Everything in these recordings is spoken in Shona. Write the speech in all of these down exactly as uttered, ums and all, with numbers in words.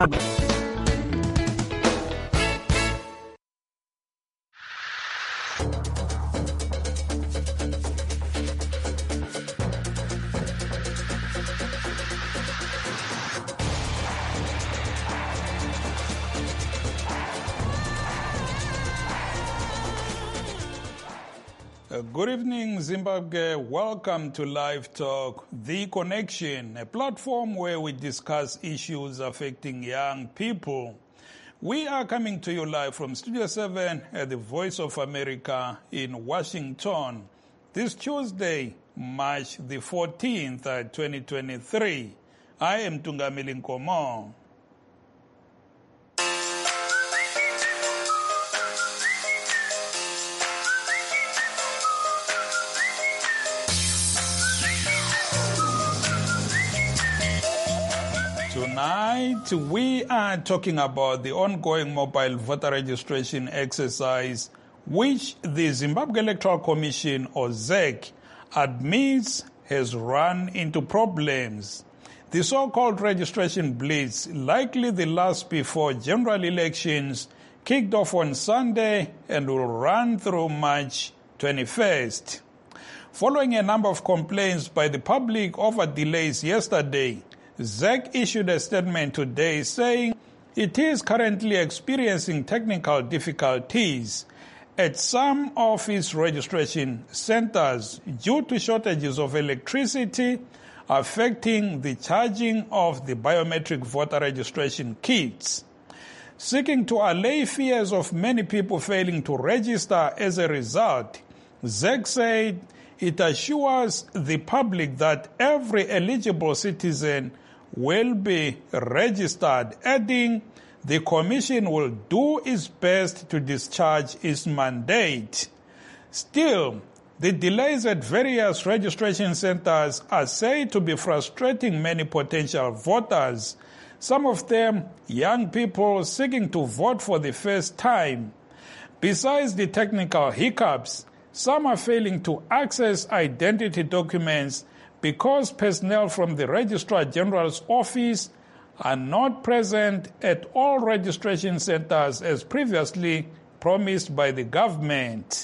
Good evening, Zimbabwe. Welcome to Live Talk, The Connection, a platform where we discuss issues affecting young people. We are coming to you live from Studio seven at the Voice of America in Washington. This Tuesday, March the fourteenth, twenty twenty-three. I am Tungamili Nkomo. Tonight, we are talking about the ongoing mobile voter registration exercise, which the Zimbabwe Electoral Commission, or Z E C, admits has run into problems. The so-called registration blitz, likely the last before general elections, kicked off on Sunday and will run through March twenty-first. Following a number of complaints by the public over delays yesterday, Z E C issued a statement today saying it is currently experiencing technical difficulties at some of its registration centers due to shortages of electricity affecting the charging of the biometric voter registration kits. Seeking to allay fears of many people failing to register as a result, Z E C said it assures the public that every eligible citizen will be registered, adding the Commission will do its best to discharge its mandate. Still, the delays at various registration centers are said to be frustrating many potential voters, some of them young people seeking to vote for the first time. Besides the technical hiccups, some are failing to access identity documents because personnel from the Registrar General's office are not present at all registration centers as previously promised by the government.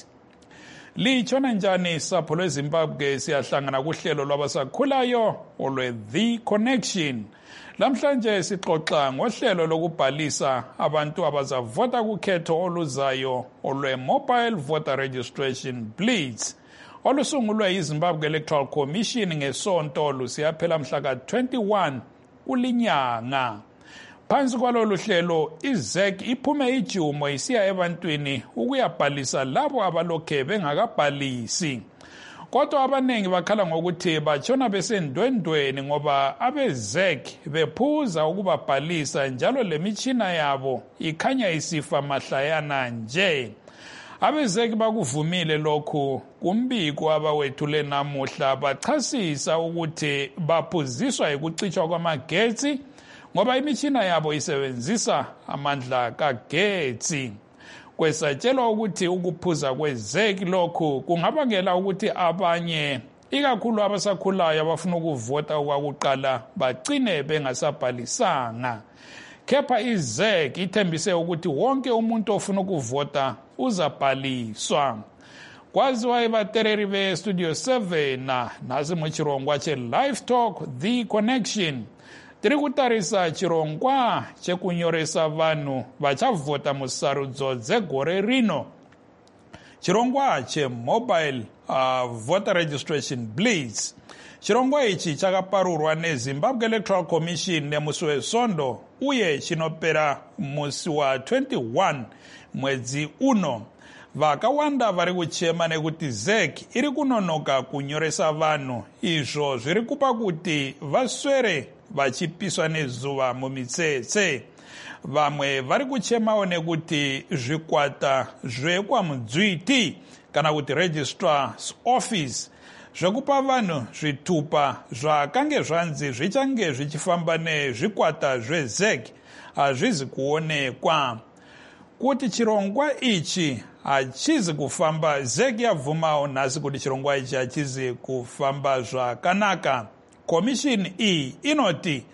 Litshona njani sapho lweZimbabwe, siyahlangana kuhlelo lwabasakhulayo olwe The Connection. Lamhlanje sixoxa ngohlelo lokubhalisa abantu abazavota kukhetho oluzayo olwe Mobile Voter Registration Blitz olusungulwe yiZimbabwe Electoral Commission ngesonto lusiyaphela mhla ka twenty-one ulinyanga. Phansi kwalolu hlelo i-Z E C iphume ijumo isiya ebantwini ukuyabhalisa labo abalokhe bengakabhalisi. Kodwa abanengi bakhala ngokuthi batshona besendwendweni ngoba abe-Z E C bephuza ukubabhalisa njalo lemitshina yabo ikhanya isifa mahlayana nje. Abe-Z E C bakuvumile lokhu kumbiko abawethule namuhla bachasisa ukuthi baphuziswa ukucitshwa kwamagetsi ngoba imitshina yabo isebenzisa amandla kagetsi. Kwesatshelwa ukuthi ukuphuza kwe-Z E C lokhu kungabangela ukuthi abanye ikakhulu abasakhulayo abafuna ukuvota okwakuqala bagcine bengasabhalisanga. Kepha i-Z E C ithembise ukuthi wonke umuntu ofuna ukuvota uzabhaliswa. Kwaziwa ibatereri be-Studio seven nasi muchirongwa che-Live Talk, The Connection. Tiri kutarisa chirongwa chekunyoresa vanhu vachavhota musarudzo dzegore rino. Chirongwa che-Mobile uh, Voter Registration Blitz. Chirongwa ichi chakaparurwa neZimbabwe Electoral Commission nemusi wesondo uye chinopera musi wa twenty-one mwedzi uno. Vakawanda vari kuchema nekuti Z E C iri kunonoka kunyoresa vanhu, izvo zviri kupa kuti vaswere vachipiswa nezuva mumitsetse. Vamwe vari kuchemawo nekuti zvikwata zvekwamudzviti kana kuti registrar's office zvekupa vanhu zvitupa zvakange zvanzi zvichange zvichifamba nezvikwata zveZ E C hazvizi kuonekwa. Kuti chirongwa ichi hachizi kufamba, Z E C yabvumawo nhasi kuti chirongwa ichi hachizi kufamba zvakanaka. Commission iyi inoti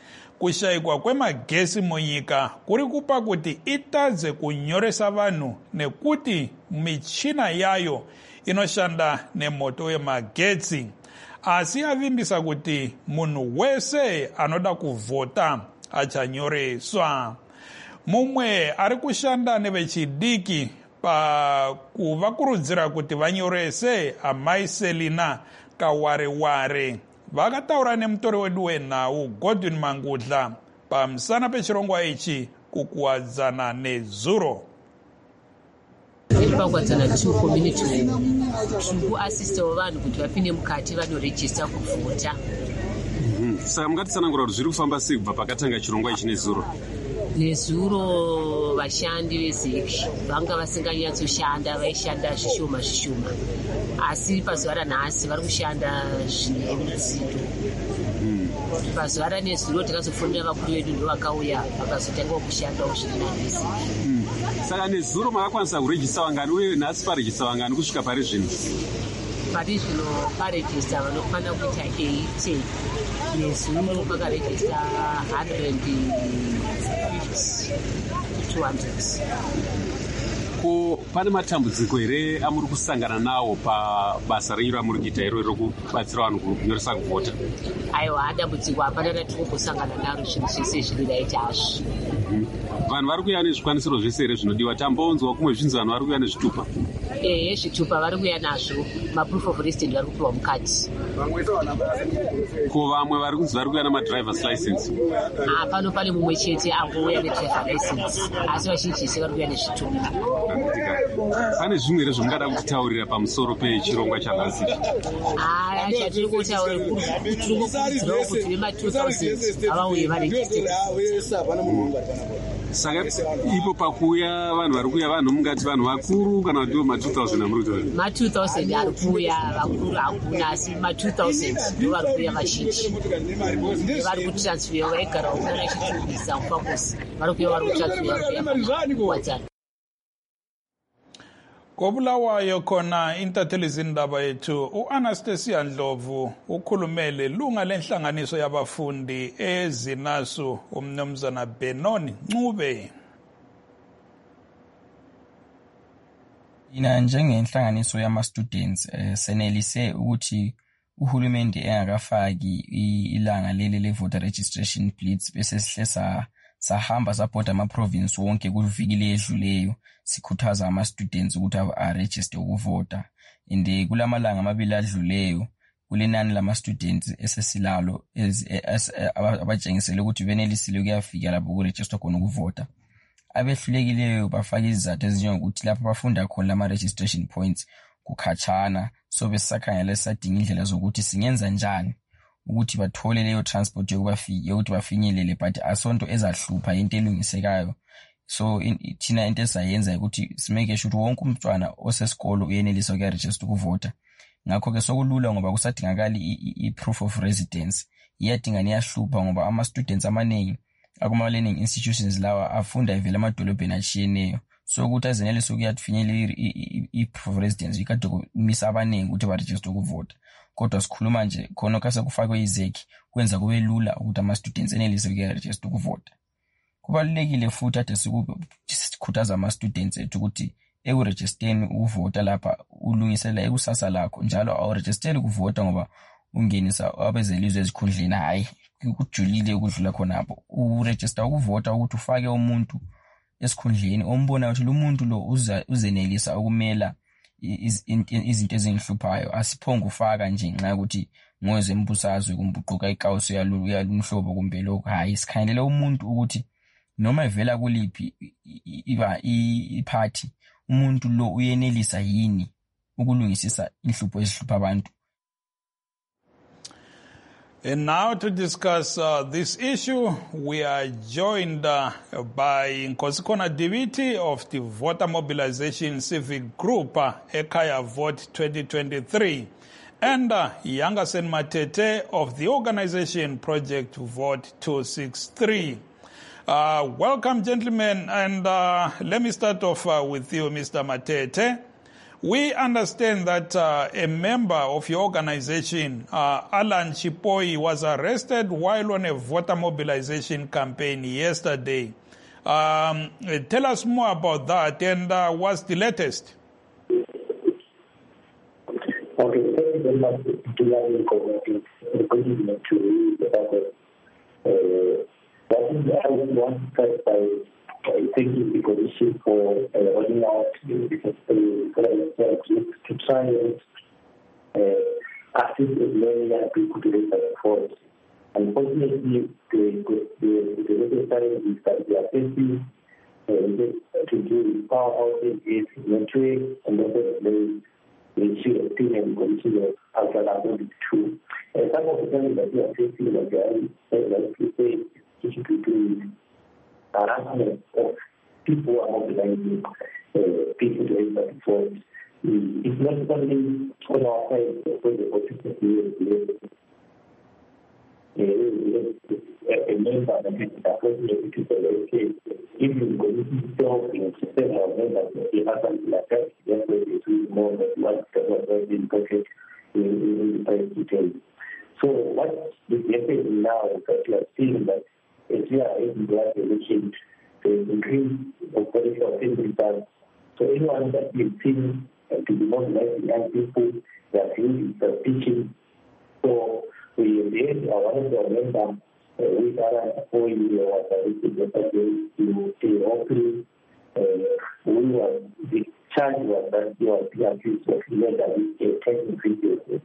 kushayikwa kwemagesi munyika kuri kupa kuti itadze kunyoresa vanhu nekuti michina yayo inoshanda nemoto wemagetsi. Asi avimbisa kuti munhu wese anoda kuvhota achanyoreswa. Mumwe ari kushanda nevechidiki pakuvakurudzira kuti vanyorese, amai Selina Kawareware vakataura nemutori wedu wenhau Godwin Mangudla pamusana pechirongwa ichi kukuwadzana nezuro. Pakuwadzana two community tiri kuasista vanhu kuti vapinde mukati vanorejista kuvhota. Saka mungatitsanangura kuti zviri kufamba sei kubva pakatanga chirongwa ichi nezuro? Nezuro vashandi vezeki vanga vasinganyatsoshanda, vaishanda zvishoma zvishoma, asi pazuva ranhasi vari kushanda zvine mutsindo. Pazuva ranezuro takazofonera vakuru vedu ndo vakauya vakazotangawo kushandawo zviri nanezeki. Saka nezuro makakwanisa kurejista vangani uye nhasi parejista vangani kusvika pari zvino? Pari zvino parejista vanofanira kuita eighty, nezuro pakarejista one hundred fifty to two hundred. Ko pane matambudziko here amuri kusangana nawo pabasa renyu ramuri kuita iro rokubatsira vanhu kunyoresa kuvhota? Aiwa, dambudziko hapana ratiri kusangana naro zvinhu zvese zviri raita hazvo. Vanhu vari kuuya nezvikwanisiro zvese here zvinodiwa? Tambonzwa kumwe zvinzi vanhu vari kuuya nezvitupa? Ehe, zvitupa vari kuuya nazvo, maproof of resident vari kupiwa mukati. Ko vamwe vari kunzi vari kuuya namadrivers license? Ah, pano pane mumwe chete angouya nedriver license, asi vazhinji vese vari kuuya nezvitupa. Pane zvimwe here zvamungada kutitaurira pamusoro pechirongwa chanhasi? Ah, chatiri kutaura tiri kukurudzirawo kuti vema-two thousand havauye varejistere. Saka ipo pakuuya vanhu vari kuuya vanhu mungati vanhu vakuru kana kuti ndivo ma-two thousand amuri kutaura? Ma-two thousand ari kuuya, vakuru hakuna, asi ma-two thousand ndo vari kuuya vazhinji. Vari kutransferwa vaigarawo kuna chitumbisa mupakosi, vari kuuya vari kutransferwa kuwadzana. Kobulawayo khona intatheli zindaba yethu uAnastasia Ndlovu ukhulumele lunga lenhlanganiso yabafundi eZinasu umnumzana Benoni Ncube. Ina njengenhlanganiso yama students eh, senelise ukuthi uhulumende engakafaki ilanga leli le voter registration blitz bese sihlesa sahamba sapota ama province wonke kuvikile edluleyo sikhuthaza ama students ukuthi aregister ukuvota. Inde kulamalanga amabili adluleyo kulenani lama students esesilalo abatshengisele ukuthi benelisile ukuyafika lapho kuregister khona ukuvota. Abehlulekileyo bafaka izizathu ezinjengokuthi lapho bafunda khona lama registration points kukhatshana, so besakhangela sadinga indlela zokuthi singenza njani ukuthi bathole leyo transport yokubafika ukuthi bafinyelele, but asonto ezahlupha into elungisekayo. So in, thina into esayenza ukuthi simeke sure wonke umntwana osesikolo uyenelisa ukuregister ukuvota. Ngakho ke sokulula ngoba kusadingakala i-proof of residence. Iyadinga niyahlupha ngoba ama students amaningi akuma learning institutions lawa afunda evela emadolobheni atshiyeneyo. So ukuthi azenelisa ukuyafinyelela i-proof of residence ikade kumisa abaningi ukuthi baregister ukuvota. Kodwa sikhuluma nje khona kase kufakwe izeki kwenza kube lula ukuthi ama students enelise ukuregister ukuvota. Kubalulekile futhi ade sikukhuthaza ama students ethu ukuthi ekuregisteni ukuvota lapha ulungisela ekusasa lakho, njalo awuregisteri ukuvota ngoba ungenisa abezelizwe ezikhundleni, hayi kujulile ukudlula khonapho. Uregister ukuvota ukuthi ufake umuntu esikhundleni ombona ukuthi lo muntu lo uzenelisa ukumela izinto ezinhluphayo, asiphonga ufaka nje nxa ukuthi ngoze mbusazwe kumbuquka ikawuso yalumhlobo kumbe lokho. Hayi, sikhangelela umuntu ukuthi noma evela kuliphi iba iparty umuntu lo uyenelisa yini ukulungisisa inhlupho ezihlupha abantu. And now to discuss uh, this issue, we are joined uh, by Nkosikona Diviti of the Voter Mobilization Civic Group, uh, Ekaya Vote twenty twenty-three, and uh, Yangasen Matete of the organization Project Vote two sixty-three. Uh, welcome, gentlemen, and uh, let me start off uh, with you, Mister Matete. We understand that uh, a member of your organization, uh, Alan Chipoi, was arrested while on a voter mobilization campaign yesterday. Um, tell us more about that, and uh, what's the latest? Okay, thank you very much to the committee to read about it. I want to start by thanking the commission for rolling out to try and assist as many young people to raise their voice. Unfortunately, the the challenge is that they are facing to do power outages, network, and also the issue of team and commission of Alcoa two. Some of the challenges that we are facing, like like you say, issue to do harassment of people who are mobilizing uh, people to raise their voice. It's not only on our side, but the opportunity a member that is appropriate to say, if you go to in system of members, they have something like that, therefore it is more than what was in pocket in the detail. So what is happening now is that we are seeing that as we are able to have election, there is increase of political results. So anyone that we've seen to be mobilizing young people, they are feeling suspicion. So we raised our one of our members with our oil was arrested to the office. We were the charge was that you are the accused of illegal taking videos.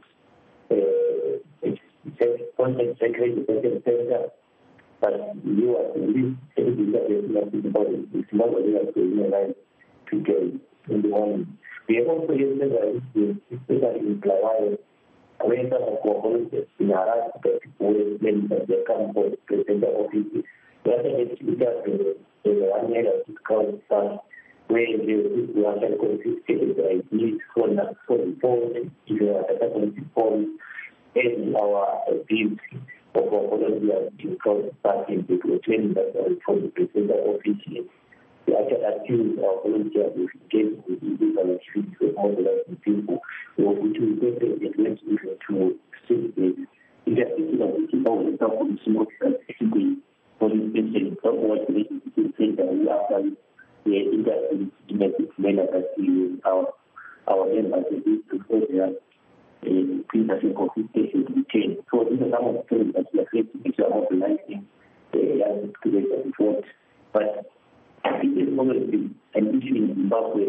It's content secretary center, but you are the least everything that is not about it. It's not only like to realize today in the morning. We have also used it, especially in Plawai, when some of our colleagues in Iraq, that when they come for president office, we have to get the one year of discount stuff where you are going to confiscate the I Ds for the phone, if you are going to phone, and our deals of our colleagues discount starting to training that for the president office. We actually accuse our volunteers of engaging with illegal activities of mobilizing people, which will take the event to see the investigation of the people who are on small specifically for the station. What we say that we are the internet manner that we use our our members to further a pre-session confiscation to be changed. So these are some of the things that we are facing which are mobilizing the young people before. But I think it's one of the ambition in Zimbabwe.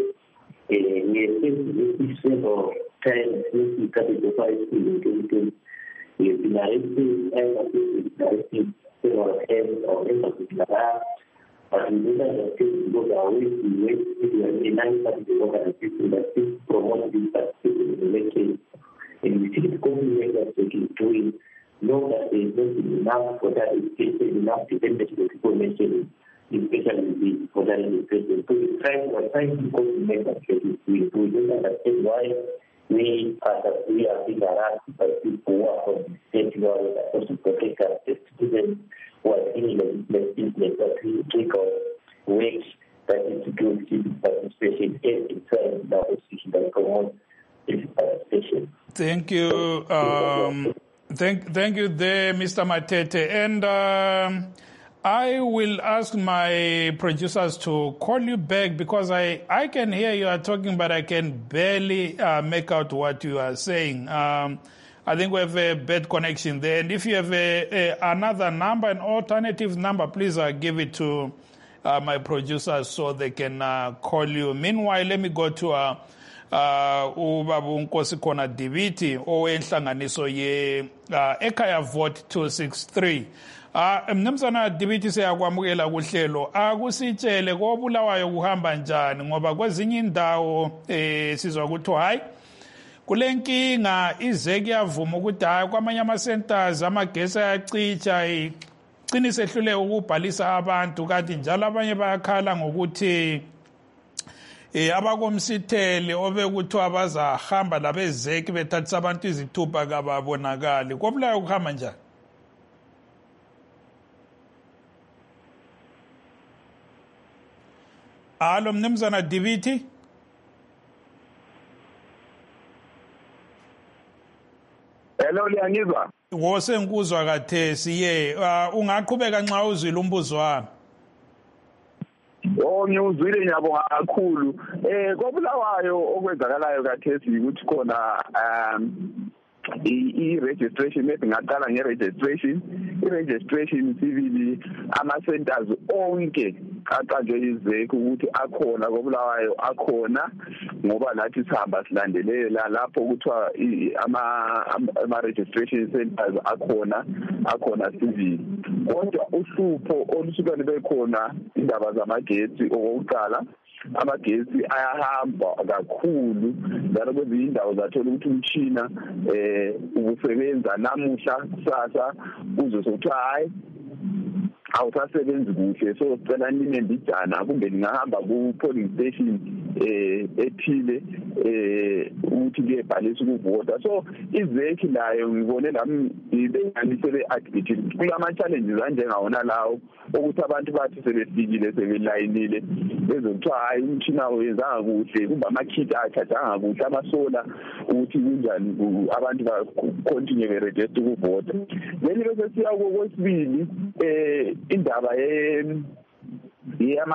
We have faced this several times since we started the fight in twenty twenty. We have been arrested, and I think we've been arrested several times or members of the lab. But we know that the state goes away, we wait, we have a nine-party organization that still promotes this participation in the election. And we see the company that they can do it, know that there is not enough for that education, enough to them that the people mentioning. Especially the modern president. So we try to trying to complement that we we don't understand why we are we are being harassed by people who are from the state who are supposed to protect us, the students who are in the business that we take on work that is to do with civic participation and inside the opposition that promotes civic participation. Thank you. Um, thank thank you there, Mister Matete. And um, I will ask my producers to call you back because I, I can hear you are talking, but I can barely uh, make out what you are saying. Um, I think we have a bad connection there. And if you have a, a, another number, an alternative number, please uh, give it to uh, my producers so they can uh, call you. Meanwhile, let me go to uh, uh, Ubaba Nkosi Khona Dibiti owenhlanganiso ye uh, Ekhaya Vote two sixty-three. Ah mnumzana Dibiti siyakwamukela kuhlelo akusitshele kobulawayo kuhamba njani ngoba kwezinye indawo eh sizwa ukuthi hayi kulenkinga ize kuyavuma ukuthi hayi kwamanye ama centers amagesi ayacicha iqinise ehlule ukubhalisa abantu kanti njalo abanye bayakhala ngokuthi eh abakomsithele obekuthi abazahamba labezeki bethathisa abantu izithupha kababonakali kobulawayo kuhamba njani. Alo mnumzana Dibiti. Hello, liyangizwa? Wosengikuzwa kathesi ye uh, ungaqhubeka nxa uzwile umbuzo wami. Oh, ngiyuzwile ngiyabonga kakhulu. Eh kobulawayo okwenzakalayo kathesi ukuthi khona um i-registration maybe ngaqala nge-registration i-registration sibili ama-centers onke aqanjwe izeki ukuthi akhona kobulawayo akhona ngoba lathi sihamba silandelela lapho kuthiwa ama-registration centers akhona akhona sibili kodwa uhlupho olusuka libe khona indaba zamagetsi okokuqala amagesi ayahamba kakhulu njalo kwezinye indawo zathola ukuthi umtshina eh ubusebenza namuhla kusasa uze sokuthiwa hayi awusasebenzi kuhle so sicela ninembijana kumbe ningahamba ku polling station eh ethile eh ukuthi kuyebhalisa ukuvota so izeki layo ngibone nami ibenganisele activity kulama challenges anjengawona lawo ukuthi abantu bathi sebefikile sebelayinile bezokuthiwa hayi umtshina wenzanga kuhle kumbe ama-kit achajanga kuhle amasola ukuthi kunjani abantu ba continue beregister ukuvota then bese siya kwesibili eh indaba ye yama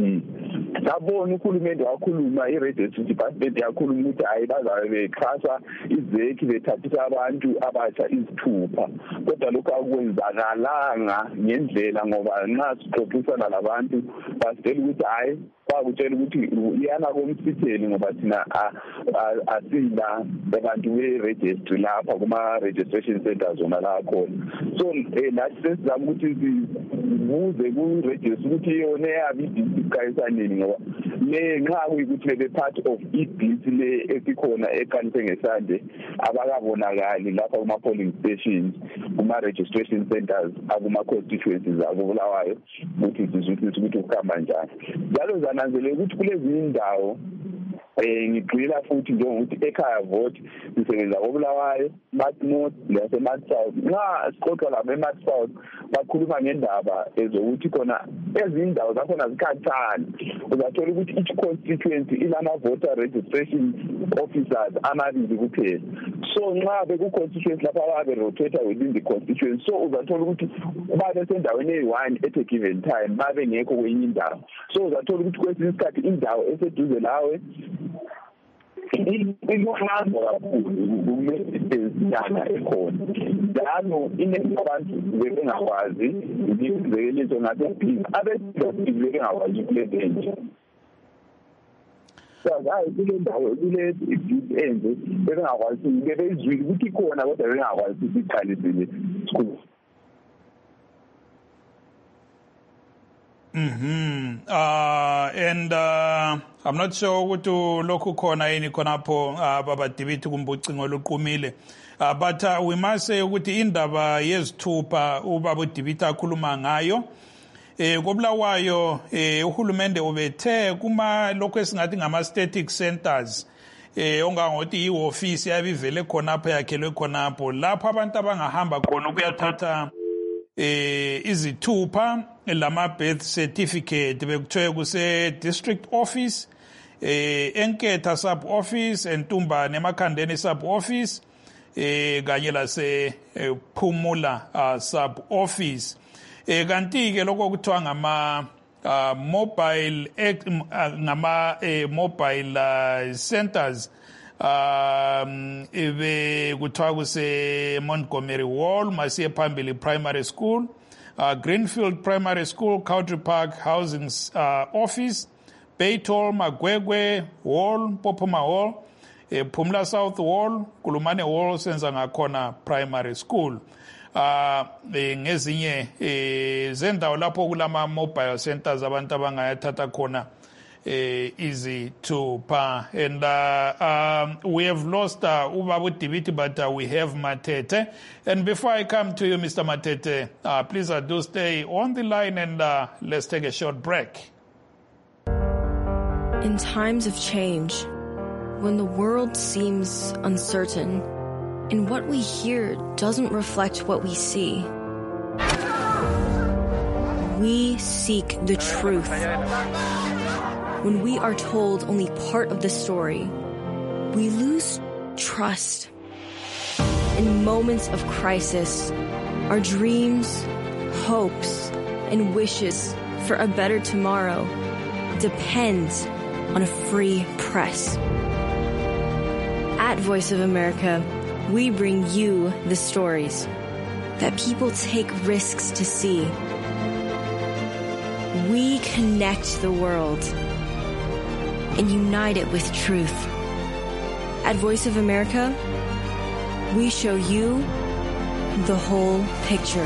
sabona ukhulumende wakhuluma i-registry department yakhuluma ukuthi hayi bazabe bexhasa izeki bethathisa abantu abatsha izithupha kodwa lokho akwenzakalanga ngendlela ngoba nxa sixoxisana labantu basitshela ukuthi hayi kwakutshela ukuthi iyana komsitheni ngoba thina asila abantu be-registry lapha kuma-registration centers zona la khona so nathi sesizama ukuthi sibuze ku-registry ukuthi yona eyabe ibhisi iqayisa nini ngoba ngenxa kuyikuthi bebe part of ibhisi le esikhona eqanise ngesande abakabonakali lapha kuma-polling stations kuma-registration centers akuma-constituencies akubulawayo ukuthi sizwisise ukuthi ukuhamba njani njalo zananzelela ukuthi kulezinye indawo eh ngigxila futhi njengokuthi ekhaya vote sisebenza kobulawayo North North lase North South nxa sixoxa lapha eNorth South bakhuluma ngendaba ezokuthi khona ezindawo zakhona zikhathana uzathola ukuthi each constituency inama voter registration officers amabili kuphela so nxa beku constituency lapha babe rotate within the constituency so uzathola ukuthi babe sendaweni eyi-one at a given time babe ngekho kwenye indawo so uzathola ukuthi kwesinye isikhathi indawo eseduze lawe inohambo kakhulu kumesinyana ekhona njalo iningi abantu bebengakwazi imizekeliso ngasephini abesibili bebengakwazi ukulenza hayi kule ndawo kule ibhisi enze bebengakwazi bebezwile ukuthi khona kodwa bebengakwazi ukuthi iqalisile school. Mhm. Uh and uh I'm not sure ukuthi lokhu khona yini khonapho ababadibithi kumbucingo oluqumile. Uh, but uh, we must say ukuthi indaba yezithupha ubaba uDibiti akhuluma ngayo eh kobulawayo eh uhulumende ubethe kuma lokho esingathi ngama static centers eh ongangothi ioffice yabivele khonapho yakhelwe khonapho lapho abantu abangahamba khona ukuyathatha eh izithupha lama birth certificate bekuthiwe kuse district office eh enketha sub office entumbane emakhandeni sub office eh kanye lase Phumula uh, sub office eh kanti ke lokho kuthiwa ngama uh, mobile uh, ngama uh, mobile uh, centers um ibe kuthiwa kuse Montgomery Wall masiye phambili primary school uh, Greenfield Primary School Country Park Housing uh, Office Baytol Magwegwe Wall Popoma Wall eh, Phumula South Wall Kulumane Wall senza ngakhona primary school uh eh, ngezinye eh, zendawo lapho kulama mobile centers abantu abangayathatha khona eh, easy to pa and uh, um, we have lost uh, Ubaba Dibiti, but uh, we have Matete. And before I come to you, Mister Matete, uh, please uh, do stay on the line and uh, let's take a short break. In times of change, when the world seems uncertain and what we hear doesn't reflect what we see, we seek the truth. When we are told only part of the story, we lose trust. in moments of crisis, our dreams, hopes, and wishes for a better tomorrow depends on a free press. At Voice of America, we bring you the stories that people take risks to see. We connect the world and unite it with truth. At Voice of America, we show you the whole picture.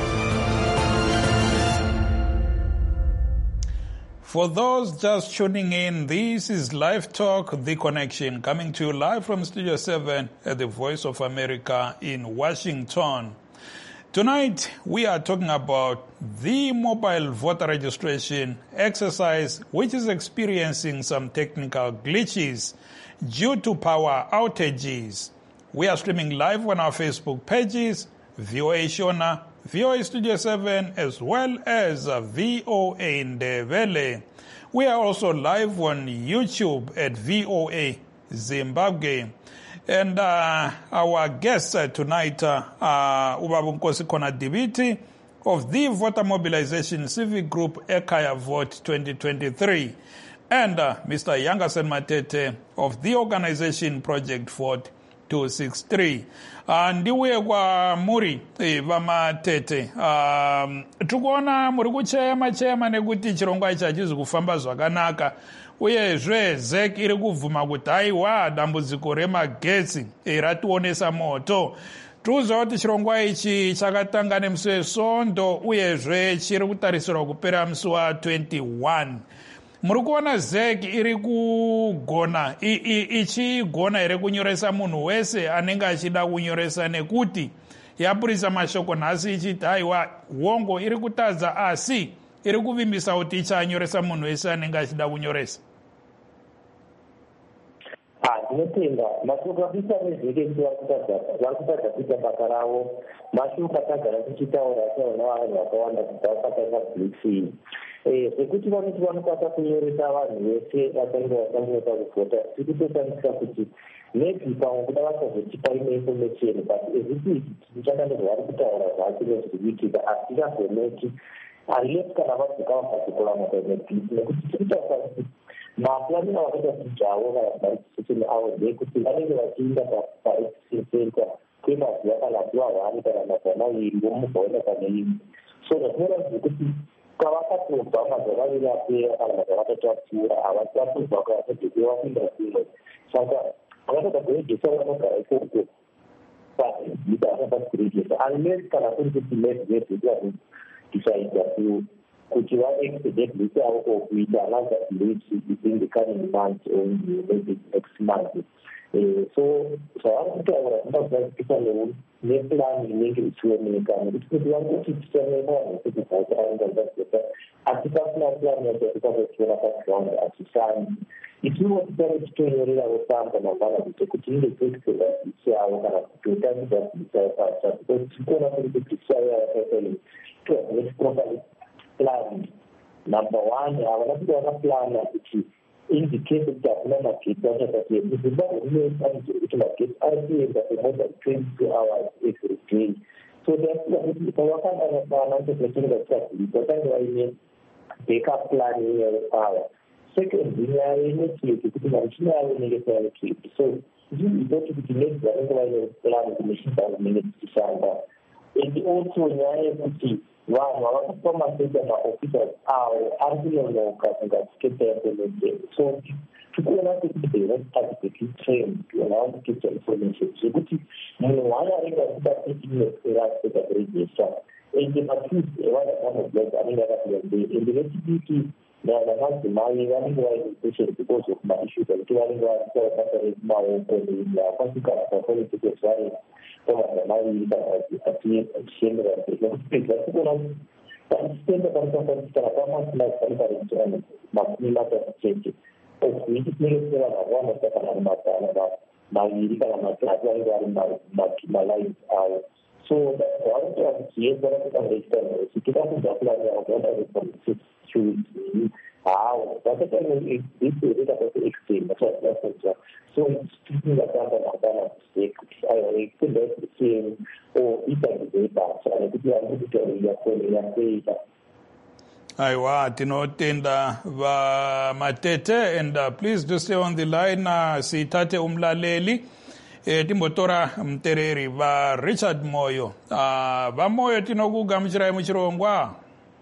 For those just tuning in, this is Live Talk, The Connection, coming to you live from Studio seven at the Voice of America in Washington. Tonight, we are talking about the mobile voter registration exercise, which is experiencing some technical glitches due to power outages. We are streaming live on our Facebook pages, V O A Shona, V O A Studio seven, as well as V O A Ndebele. We are also live on YouTube at V O A Zimbabwe. And uh, our guests uh, tonight uh, are Ubaba Nkosi Konadibiti of the Voter Mobilization Civic Group Ekhaya Vote twenty twenty-three, and uh, Mister Yangasen Matete of the organization Project Vote two sixty-three. Uh, ndiwe kwa muri eh, vamatete um, tikuona muri kuchema chema nekuti chirongwa ichi hachizi kufamba zvakanaka, uyezve Z E C iri kubvuma kuti aiwa dambudziko remagetsi eh, rationesa moto. Tikuziva kuti chirongwa ichi chakatanga nemusi weSondo uyezve chiri kutarisirwa kupera musi wa twenty-one. Muri kuona Z E C iri kugona ichigona here kunyoresa munhu wese anenge achida kunyoresa, nekuti yapurisa mashoko nhasi ichiti haiwa hongo iri kutadza asi iri kuvimbisa kuti ichanyoresa munhu wese anenge achida kunyoresa? Ndinotenda mashoko abisa vezveke vari kutadza kuita basa ravo. Mashoko atagara tichitaura taona vanhu vakawanda kubva vakatanga glitching zvekuti vanoti vanokwanisa kunyoresa vanhu vese vatange vatangoita kuvhota. Tiri kutoshandisa kuti maybe pamwe kuda vasazotipa ine information, but ezviti tichakanda zvavari kutaura zvacho nezviri kuitika asi tichazoneti unless kana vadzoka vakazokora makaineti, nekuti tiri kutaura kuti maplanning avakaita kujavo varegistration avo ndekuti vanenge vachiinda paregistration center kwemazuva kana zuva hwani kana mazuva maviri vomubvaona pane imwe. So zvatinora zvekuti kavakatobva mazuva maviri apera kana mazuva vatotapfuura havasi vatobva kavatodzeke vapinda kumwe. Saka vakatoda kuregesa vanogara ikoko paita vakatokuregesa unless kana kuri kuti nezvezvekuti tisaita kuti va-expedite list yavo kokuita another list within the coming months or maybe next month. So zvavari kutaura zvinazvaipisa neplan inenge ichioneka, nekuti kuti vangoti tisaneka vanhu kuti bhasa rangazaeta asi pasina plan yacho tikazotiona paground hatishandi. Isuwo titare titonyorerawo samba mangwana kuti inge totikeza list yavo kana kutotangidza list yavo pasha, because tikuona kuti list yavo yakaita ini toaproperly plan. Number one, havana kuti vakaplana kuti indicate kuti hakuna magetsi achakatienda. Zimbabwe inoesanizve kuti magetsi ari kuenda for more than twenty-two hours every day. So therefore kuti pavakangana nechekuchenga chikadzirisa vatange vaine backup plan yepower. Second, nyaya yenetwork kuti machina yavo inenge painetwork. So izvizvoti kuti maybe vanenge vaine plan kuti machine dzavo dzinenge dzichishanda. And also nyaya yekuti vanhu havatopa masenta maofficers avo ari kunonoka kungatiketeaeee. So tikuona kuti they not adequately trained to allow to get the information zvekuti munhu waanarega kudaeeraseka kuregister ende matusi evanhu vanobloga anenge akapirambei ende vechidiki nana madzimai vanenge vaine special because of maissues akuti vanenge vaita basa rekumaoko neapasikana papolitical violence pamazana maviri kana achiendera nekuti tikuona kuti pachitemba panosakana pamasina pari paregistrana makumi matatu chete which tinenge tine vanhu vakawanda kana mazana maviri kana matatu vanenge vari malines avo. So vakutora kuti yes varakutangeistana tikakudza fulani yavakuenda security hawo vakataita kuextend vachaaaaa. So tingatamba nangana kuti aiwa ekutenda kuti khona iyafeyila. Aiwa, tinotenda va Matete, and uh, please do stay on the line. Uh, sitate umlaleli eh, timbotora mtereri va Richard Moyo. Uh, va Moyo tinokugamuchirai muchirongwa.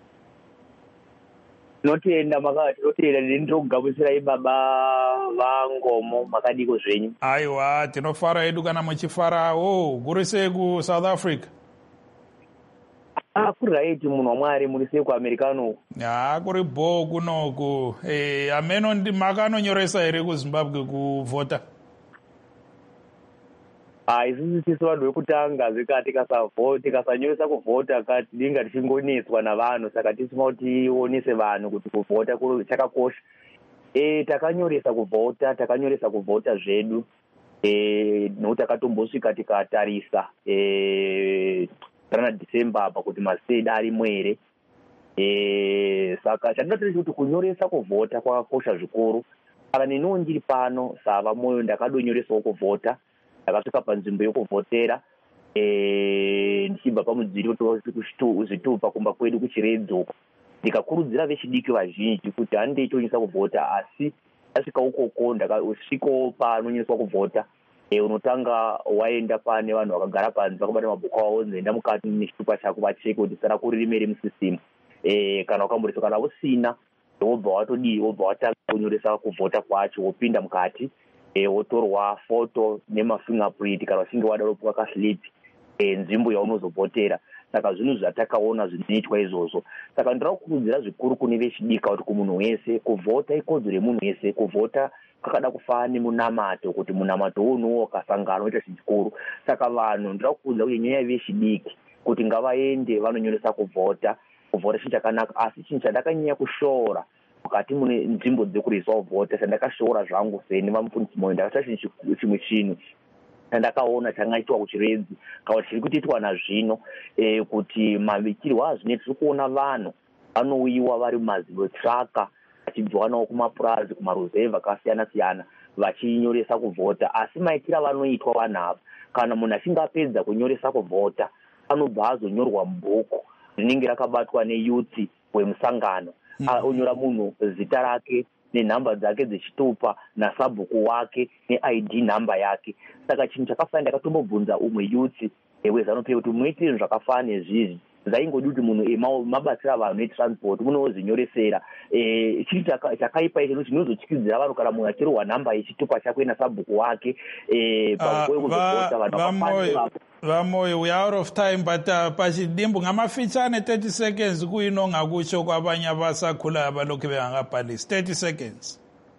Notenda makati notenda ndinokugamuchirai baba vangomo makadiko zvenyu. Aiwa, tinofara edu kana muchifarawo. Gurise ku South Africa. Ah, kuri right munhu wamwari muri sei kuamericano. Ya, kuri bo kunoku. Eh, ameno ndi makanonyoresa here kuZimbabwe kuvhota. Ah, isusu tisu vanhu vekutanga zvekati tikasavhota tikasanyoresa kuvhota kati dinga tichingoneswa navanhu saka tisima kuti tionese vanhu kuti kuvhota chakakosha. Eh, takanyoresa kuvhota takanyoresa kuvhota zvedu. Eh, nokuti takatombosvika tikatarisa eh rana December apa kuti mastate arimo here. Eh, saka chandinotarisa kuti kunyoresa kuvhota kwakakosha zvikuru. Saka neniwo ndiri pano sava Moyo ndakadonyoresawo kuvhota. Ndakasvika panzvimbo yokuvhotera eh ndichibva pamudziri wekuzvitupa kumba kwedu kuchiredzo. Ndikakurudzira vechidiki vazhinji kuti handei tonyesa kuvhota, asi asvika ukoko ndakasvikawo panonyeswa kuvhota. Eh, unotanga waenda pane vanhu vakagara panze vakabata mabhuku avo nzenda mukati nechitupa chako vacheke kuti sara kuririmere musisimu. Eh, kana ukamboresa kana usina wobva watodii wobva watanga kunyoresa kuvhota kwacho wopinda mukati. Eh, wotorwa foto nemafingerprint kana uchinge wada ropuka kaslipi eh, nzvimbo yaunozovhotera. Saka zvinhu zvatakaona zvinoitwa izvozvo. Saka ndira kukurudzira zvikuru kune vechidika kuti kumunhu wese kuvhota ikodzero yemunhu wese. Kuvhota kakada kufanana nemunamato kuti munamato unowo kasangana unoita chinhu chikuru. Saka vanhu ndira kukurudzira kuti nyaya yevechidiki kuti ngavaende vanonyoresa kuvhota. Kuvhota chinhu chakanaka, asi chinhu chandakanyanya kushora mukati mune nzvimbo dzekuresolve vhota chandakashora zvangu seni vamufundisi Moyo ndakata chimwe chinhu chandakaona changaitwa kuchiredzi kana chiri kuitwa nazvino eh, kuti mavitirwo azvinenge tiri kuona vanhu vanouyiwa vari mumazivotraka vachibva nawo kumapurazi kumaruzevha akasiyana siyana vachinyoresa kuvhota, asi maitira vanoitwa vanhu ava kana munhu achinge apedza kunyoresa kuvhota anobva azonyorwa mubhuku rinenge rakabatwa neyuti wemusangano. Mm-hmm. Onyora munhu zita rake nenhamba dzake dzechitupa nasabhuku wake ne-I D nhamba yake. Saka chinhu chakafana ndakatombobvunza umwe yuti wezanope kuti muitire zvakafana nezvizvi zvaingodi kuti munhu mabatsira vanhu netransport munozvinyoresera. Eh, chiri chakaipa icho chinozotyisidzira vanhu kana munhu achirohwa nhamba yechitupa chake nasabhuku wake eh pakuwe kuzopota vanhu vakafana. Vamoyo, we are out of time, but uh, pachidimbu ngamafitshane thirty seconds kuyinonga kutsho kwabanye abasakhula abalokhu bengakabhalisi. thirty seconds.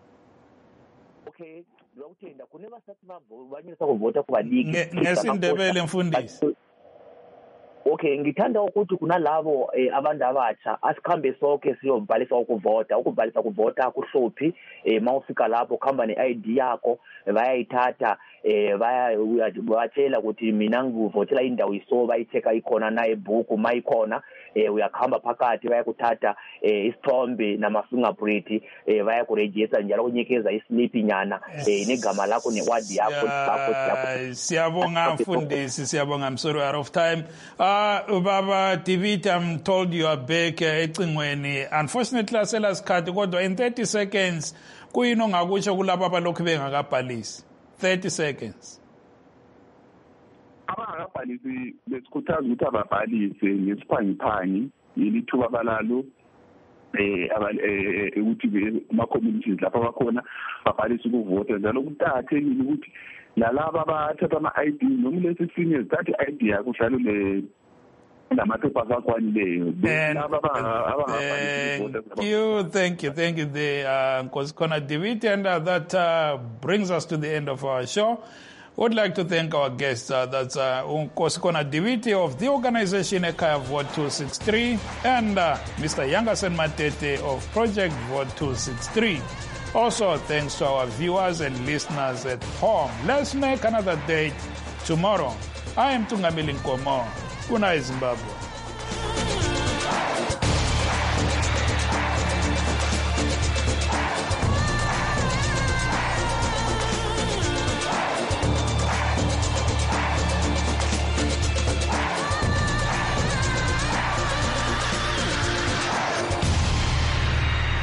Okay, lokutenda kune basathi banyisa kuvota kubadiki ngesindebele mfundisi. Okay, ngithanda ukuthi kunalabo eh, abantu abatsha asikhambe sonke siyobhalisa ukuvota. Ukubhalisa ukuvota akuhluphi. Eh, mawufika lapho khamba ne-I D yakho bayayithatha eh bayatshela ukuthi mina ngivotela indawo iso bayitheka ikhona na ebhuku mayikhona. Eh, uyakhamba phakathi bayakuthatha eh, isithombe nama-fingerprint eh, bayakurejista njalo kunyekeza islip nyana eh, negama lakho newadi yakho yakho. Siyabonga mfundisi, siyabonga. I'm sorry, out of time. Uh, Baba David, I'm told you are back ecingweni. Uh, Unfortunately asela sikhathi kodwa in thirty seconds kuyino ngakutsho kulabo abalokhu bengakabhalisi. thirty seconds. Abangakabhalisi besikhuthaza ukuthi ababhalise ngesiphangiphangi yilithuba balalo eh ukuthi ama-communities lapha bakhona babhalise ukuvota njalo kuqakathekile ukuthi nalaba abathatha ama-I D noma lesi senior thathe i-I D yakho uhlale le lamaphepha akwanileyo. Thank you, thank you, thank you, the uh, Nkosazana David, and uh, that uh, brings us to the end of our show. Would like to thank our guests. Uh, that's uh, Nkosazana David of the organization Ekhaya Vote two sixty-three and uh, Mister Yangasen Matete of Project Vote two sixty-three. Also, thanks to our viewers and listeners at home. Let's make another date tomorrow. I am Tungamili Nkomo. Good night, Zimbabwe.